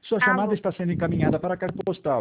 Sua chamada Alô, está sendo encaminhada para a caixa postal.